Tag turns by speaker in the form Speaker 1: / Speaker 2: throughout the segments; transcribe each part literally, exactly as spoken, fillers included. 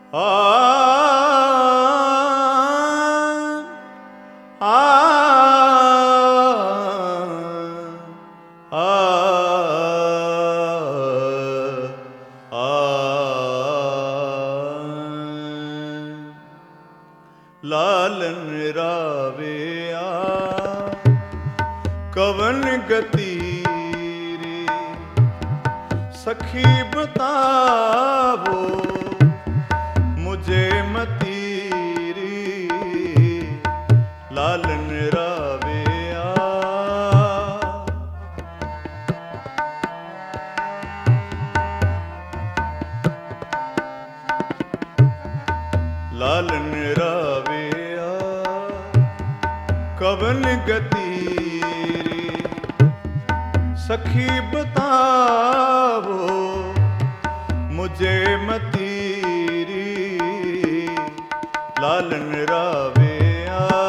Speaker 1: आ आ आ लालन रावे आ कवन गति रे सखी बतावो मुझे मती रे लालन रावे आ लालन रावे आ कवन गति रे सखी बतावो मुझे मती रे लालन रावे आ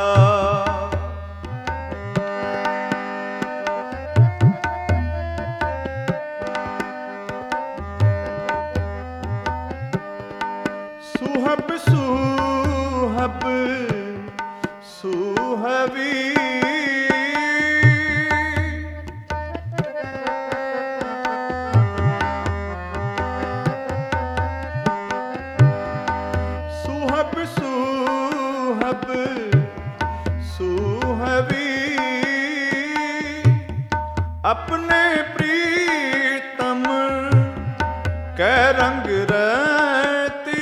Speaker 1: सुहब सुहब सुहवी सुहब सुहब सुहवी अपने प्रीतम कै रंग रहती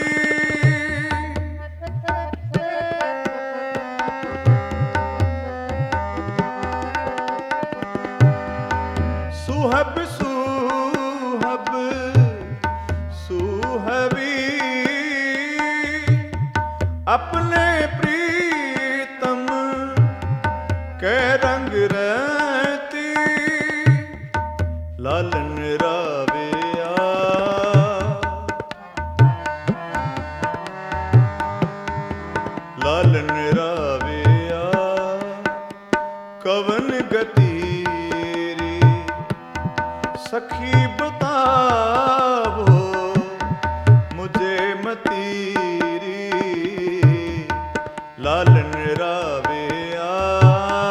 Speaker 1: सुहब सुहब सुहवी अपने प्रीतम कै रंग रहती लालन रावे आ लालन रावे आ कवन गति सखी बतावो मुझे मती रे लालन रावे आ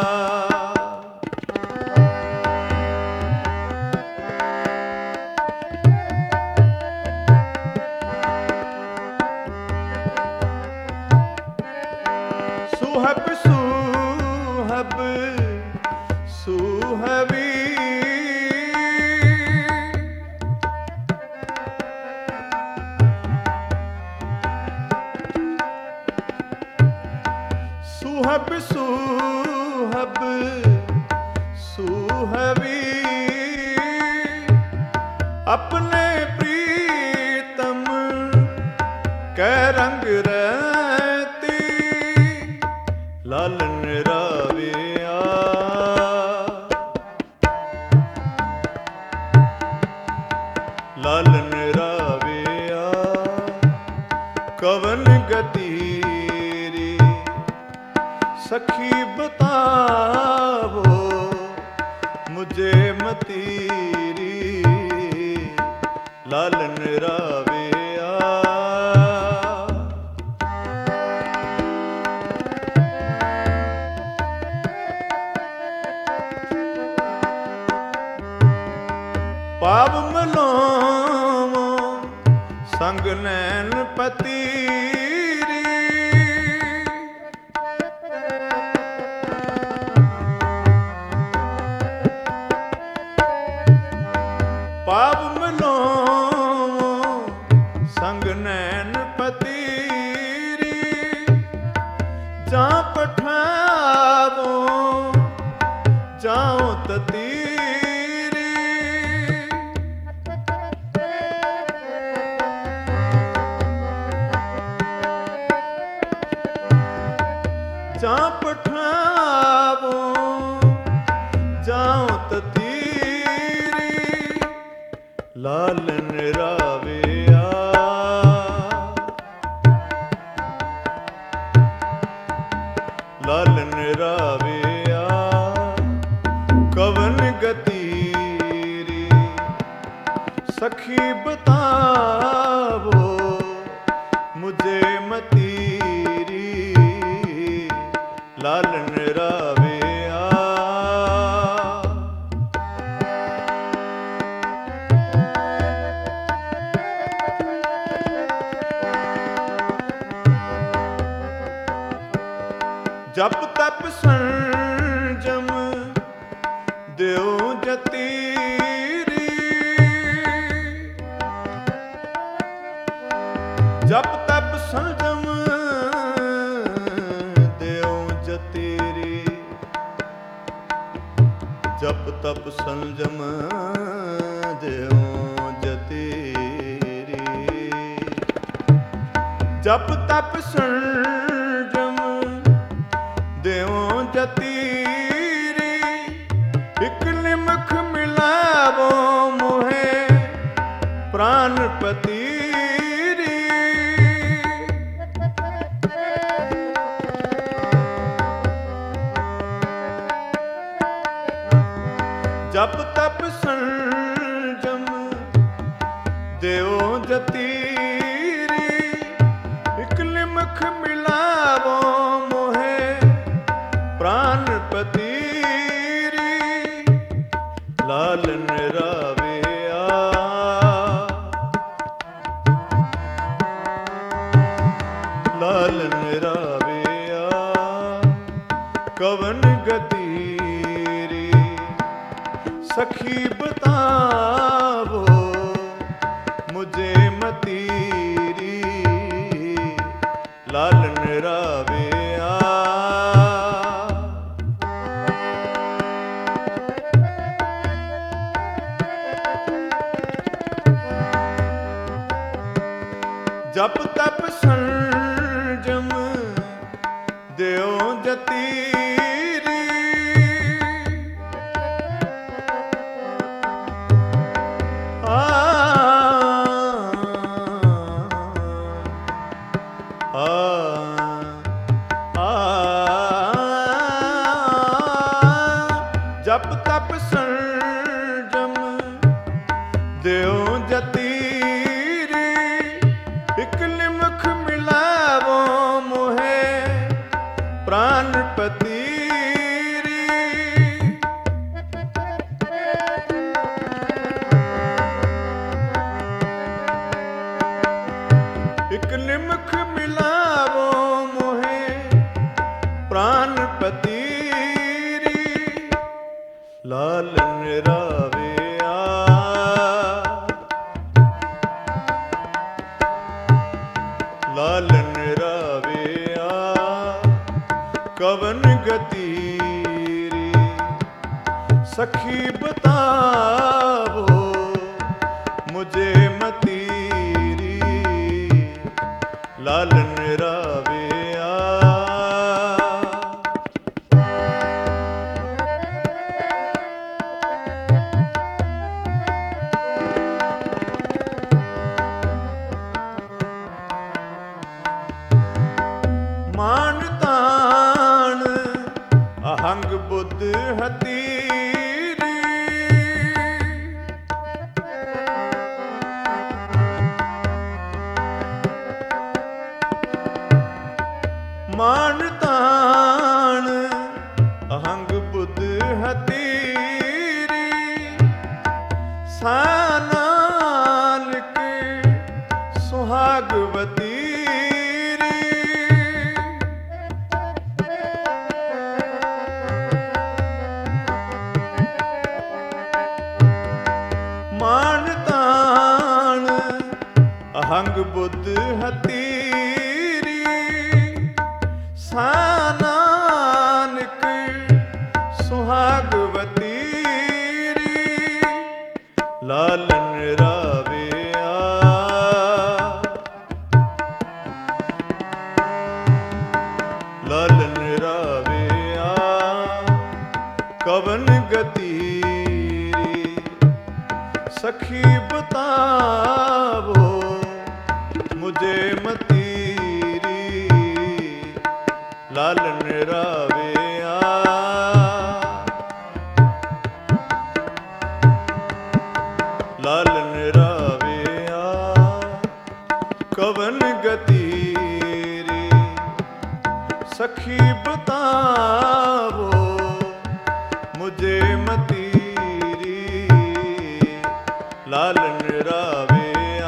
Speaker 1: सुहब सुहब सुहवी सुहब सुहब सुहवी अपने प्रीतम कै रंग रहती लालन रावे आ लालन रावे आ कवन गति सखी बतावो मुझे मती रे लालन रावे आ पाव मलोमो संग नैन पति पाव मलोमो संग नैन पति जा पठावो जाओ ततीरी जा पठावो जाओ ततीरी लालन रावे आ लालन रावे आ कवन गति रे सखी बतावो मुझे मतीरी लालन रावे आ। जप तप संजम देव जतीरी, जप तप संजम देव जतीरी, जप तप संजम देव जतीरी, जप तप संजम देवों जतीरी, एक निमख मिलावो मोहे प्राण पतीरी। जप तप संजम देवों जतीरी, एक निमख मिलावो प्राण पतीरी लालन रावे आ। लालन रावे आ कवन गतीरी, सखी बतावो मुझे मतीरी लालन रावे आ। जप तप संजम देव जतीरी, आ, आ, आ, जप तप संजम देव जतीरी, एक निमख मिलावो मोहे प्राण पतीरी। एक निमख मिलावो मोहे प्राण पतीरी लालन रावे आ। लालन रावे आ कवन गतीरी, सखी बतावो मुझे मतीरी लालन रावे आ। मान तान अहंग बुद्ध हतीरी, मान तान अहंग बुद्ध हतीरी, सानानक सुहागवती मान तान अहंग बुद्ध हतीरी, सानानक सुहागवती लालन रावे आ। लालन रावे आ कवन गतीरी, सखी बतावो मुझे मतीरी लालन रावे आ। लालन रावे आ कवन गती ਰਾਵਿਆ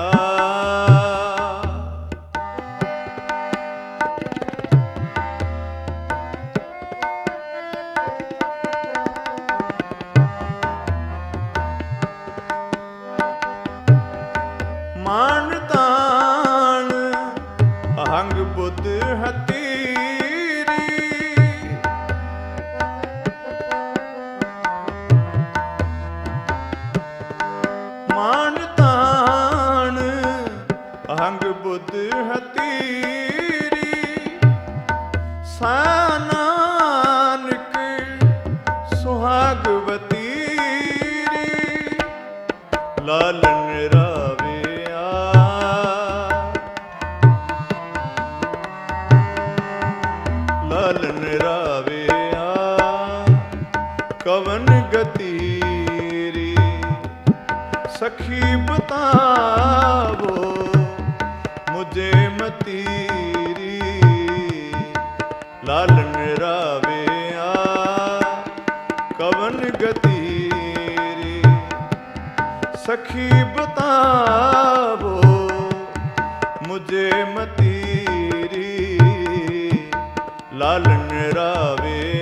Speaker 1: ਮਾਨ ਤਾਣ ਅਹੰਗ ਬੁੱਧ ਹਤੀਰੀ ਮਾਨ ਤਾਣ ਅਹੰਗ ਬੁੱਧ ਹਤੀਰੀ ਸਾਨਾਨਕ ਸੁਹਾਗਵਤੀ ਲਾਲਨ ਰਾਵਿਆ ਲਾਲਨ ਰਾਵਿਆ ਕਵਨ ਗਤੀਰੀ ਸਖੀ ਬਤਾਵੋ ਮੁਝੇ ਮਤੀਰੀ ਲਾਲਨ ਰਾਵਿਆ ਕਵਨ ਗਤੀਰੀ ਸਖੀ ਬਤਾਵੋ ਮੁਝੇ ਮਤੀਰੀ ਲਾਲਨ ਰਾਵੇ